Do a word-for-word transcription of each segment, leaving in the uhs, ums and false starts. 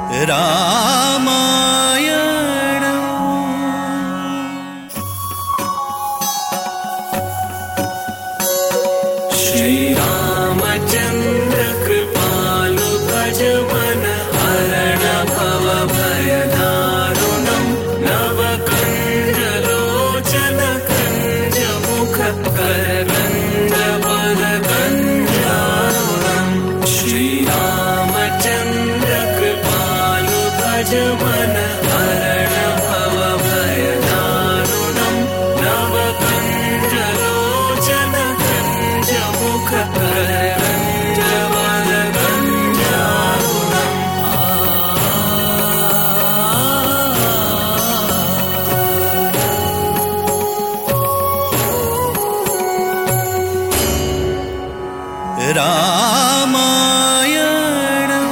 రామాయణం. శ్రీరామచంద్ర కృపాలు భజమన హరణ భవ భయదారుణం నవకంజలోచన కంజముఖ కరగంజ పదకంజారుణం. శ్రీరామచంద్ర కృపాలు భజమన హరణ భవ భయదారుణం నవకంజలోచన కంజముఖ కరగంజ పదకంజారుణం. రామాయణం.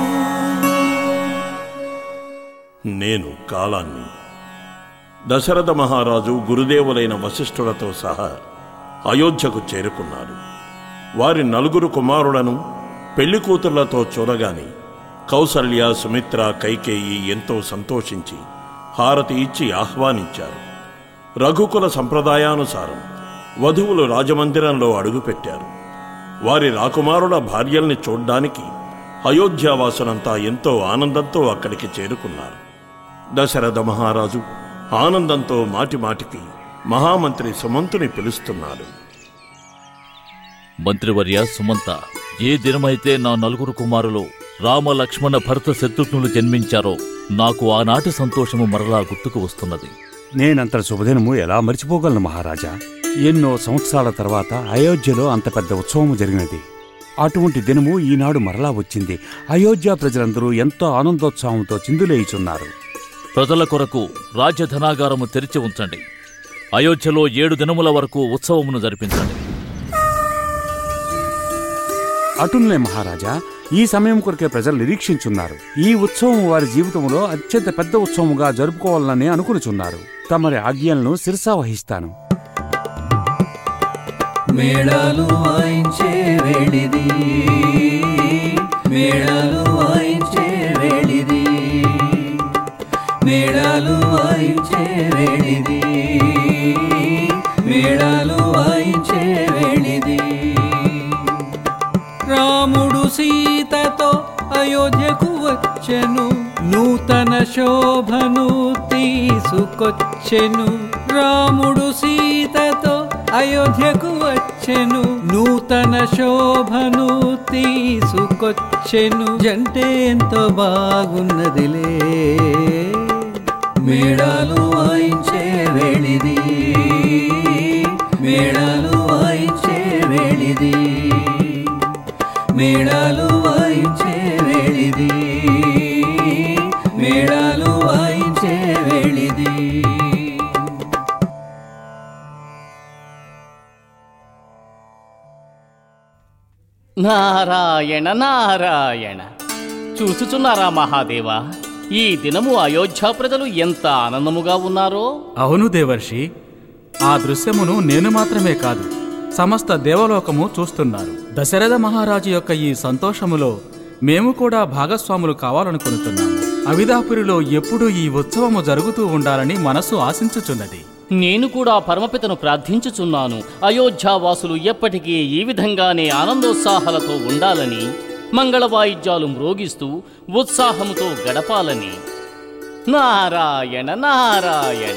నేను కాలాన్ని. దశరథ మహారాజు గురుదేవులైన వశిష్ఠులతో సహా అయోధ్యకు చేరుకున్నాడు. వారి నలుగురు కుమారులను పెళ్లి కూతుళ్లతో చూడగానే కౌసల్య, సుమిత్ర, కైకేయి ఎంతో సంతోషించి హారతి ఇచ్చి ఆహ్వానించారు. రఘుకుల సంప్రదాయానుసారం వధువులు రాజమందిరంలో అడుగుపెట్టారు. వారి రాకుమారుల భార్యల్ని చూడ్డానికి అయోధ్యావాసులంతా ఎంతో ఆనందంతో అక్కడికి చేరుకున్నారు. దశరథ మహారాజు ఆనందంతో మాటిమాటికి మహామంత్రి సుమంతుని పిలుస్తున్నాడు. మంత్రివర్య సుమంత, ఏ దినమైతే నా నలుగురు కుమారులు రామ, లక్ష్మణ, భరత, శత్రుఘ్నులు జన్మించారో నాకు ఆనాటి సంతోషము మరలా గుర్తుకు వస్తున్నది. నేనంత శుభదినము ఎలా మర్చిపోగలను మహారాజా? ఎన్నో సంవత్సరాల తర్వాత అయోధ్యలో అంత పెద్ద ఉత్సవము జరిగినది. అటువంటి దినము ఈనాడు మరలా వచ్చింది. అయోధ్య ప్రజలందరూ ఎంతో ఆనందోత్సాహంతో చిందులేయుచున్నారు. ప్రజల కొరకు రాజ్యధనాగారము తెరిచి ఉంచండి. అయోధ్యలో ఏడు దినముల వరకు ఉత్సవమును జరిపించండి. అటులే మహారాజా, ఈ సమయం కొరకే ప్రజలు నిరీక్షించున్నారు. ఈ ఉత్సవం వారి జీవితంలో అత్యంత పెద్ద ఉత్సవముగా జరుపుకోవాలని అనుకునుచున్నారు. తమరి ఆజ్ఞలను శిరసా వహిస్తాను. మేళాలు వాయించే వేళిది, మేళాలు వాయించే వేళిది, మేళాలు వాయించే వేళిది, మేళాలు వాయించే వేళిది. రాముడు సీతతో అయోధ్యకు వచ్చెను, నూతన శోభను తీసుకొచ్చెను. రాముడు సీతతో అయోధ్యకు వచ్చెను, నూతన శోభను తీసుకొచ్చెను. జంటే ఎంతో బాగున్నదిలే, మేళాలు వాయించే వేళిది, మేళాలు వాయించే వేళిది, మేళాలు వాయించే వేళిది, మేళాలు వాయించే వేళిది. నారాయణ నారాయణ. చూసుచున్నారా మహాదేవా, ఈ దినము అయోధ్య ప్రజలు ఎంత ఆనందముగా ఉన్నారో. అవును దేవర్షి, ఆ దృశ్యమును నేను మాత్రమే కాదు, సమస్త దేవలోకము చూస్తున్నారు. దశరథ మహారాజు యొక్క ఈ సంతోషములో మేము కూడా భాగస్వాములు కావాలనుకుంటున్నాము. అవిదాపురిలో ఎప్పుడూ ఈ ఉత్సవము జరుగుతూ ఉండాలని మనసు ఆశించుచున్నది. నేను కూడా పరమపితను ప్రార్థించుచున్నాను. అయోధ్యావాసులు ఎప్పటికీ ఈ విధంగానే ఆనందోత్సాహాలతో ఉండాలని, మంగళవాయిద్యాలు మ్రోగిస్తూ ఉత్సాహముతో గడపాలని. నారాయణ నారాయణ.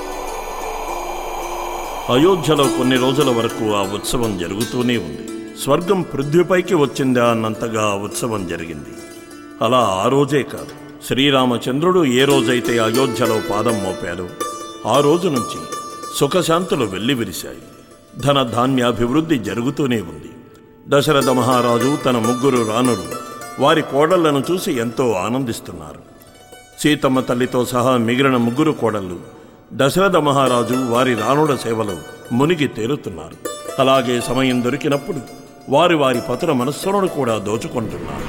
అయోధ్యలో కొన్ని రోజుల వరకు ఆ ఉత్సవం జరుగుతూనే ఉంది. స్వర్గం పృథ్వీపైకి వచ్చిందా అన్నంతగా ఆ ఉత్సవం జరిగింది. అలా ఆ రోజే కాదు, శ్రీరామచంద్రుడు ఏ రోజైతే అయోధ్యలో పాదం మోపాడో ఆ రోజు నుంచి సుఖశాంతులు వెల్లివిరిశాయి. ధన ధాన్యాభివృద్ధి జరుగుతూనే ఉంది. దశరథ మహారాజు తన ముగ్గురు రాణులు వారి కోడళ్లను చూసి ఎంతో ఆనందిస్తున్నారు. సీతమ్మ తల్లితో సహా మిగిలిన ముగ్గురు కోడళ్ళు దశరథ మహారాజు వారి రాణుల సేవలో మునిగి తేలుతున్నారు. అలాగే సమయం దొరికినప్పుడు వారి వారి పతుల మనస్సులను కూడా దోచుకుంటున్నారు.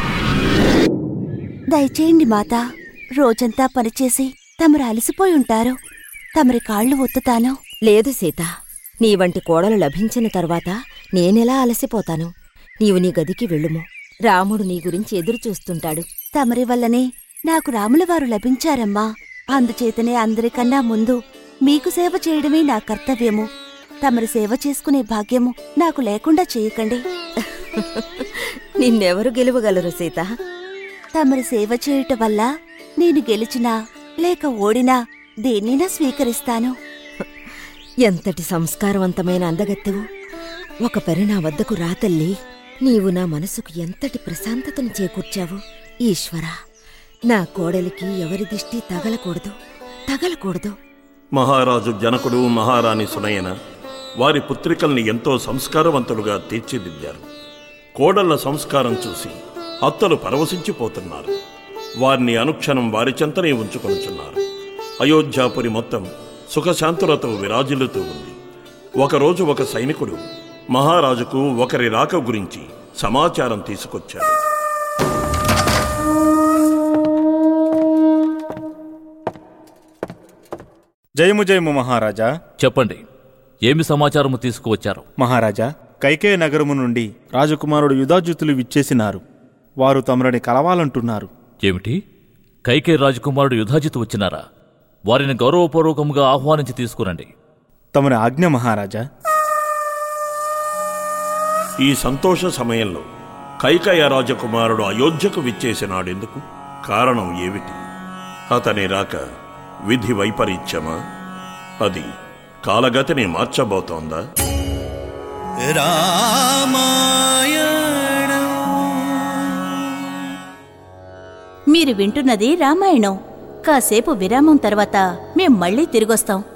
దయచేయండి మాత, రోజంతా పనిచేసి తమరు అలసిపోయి ఉంటారు. తమరి కాళ్ళు ఒత్తుతాను. లేదు సీత, నీ వంటి కోడలు లభించిన తరువాత నేనెలా అలసిపోతాను? నీవు నీ గదికి వెళ్ళుము. రాముడు నీ గురించి ఎదురు చూస్తుంటాడు. తమరి వల్లనే నాకు రాముల వారు లభించారమ్మా. అందుచేతనే అందరికన్నా ముందు మీకు సేవ చేయడమే నా కర్తవ్యము. తమరి సేవ చేసుకునే భాగ్యము నాకు లేకుండా చేయకండి. నిన్నెవరు గెలువగలరు సీత? తమరి సేవ చేయుట వల్ల నేను గెలిచినా లేక ఓడినా దేన్నైనా స్వీకరిస్తాను. ఎంతటి సంస్కారవంతమైన అందగత్తెవు! ఒక పరి నా వద్దకు రాతల్లి. నీవు నా మనసుకు ఎంతటి ప్రశాంతతను చేకూర్చావు. ఈశ్వరా, నా కోడలికి ఎవరి దిష్టి తగలకూడదు, తగలకూడదు. మహారాజు జనకుడు, మహారాణి సునయన వారి పుత్రికల్ని ఎంతో సంస్కారవంతులుగా తీర్చిదిద్దారు. కోడళ్ల సంస్కారం చూసి అత్తలు పరవశించిపోతున్నారు. వారిని అనుక్షణం వారి చెంతనే ఉంచుకొనుచున్నారు. అయోధ్యాపురి మొత్తం సుఖశాంతులతో విరాజిల్లుతూ ఉంది. ఒకరోజు ఒక సైనికుడు మహారాజుకు ఒకరి రాక గురించి సమాచారం తీసుకొచ్చాడు. జయము జయము మహారాజా. చెప్పండి, ఏమి సమాచారము తీసుకువచ్చారు? మహారాజా, కైకేయ నగరము నుండి రాజకుమారుడు యుధాజిత్తులు విచ్చేసినారు. వారు తమరిని కలవాలంటున్నారు. ఏమిటి? కైకేయ రాజకుమారుడు యుధాజిత్ వచ్చినారా? వారిని గౌరవపూర్వకంగా ఆహ్వానించి తీసుకురండి. తమరి ఆజ్ఞ మహారాజా. ఈ సంతోష సమయంలో కైకేయ రాజకుమారుడు అయోధ్యకు విచ్చేసినాడెందుకు? కారణం ఏమిటి? అతని రాక విధి వైపరీత్యమా? అది కాలగతిని మార్చబోతోందా? మీరు వింటున్నది రామాయణం. కాసేపు విరామం తర్వాత మేం మళ్ళీ తిరిగొస్తాం.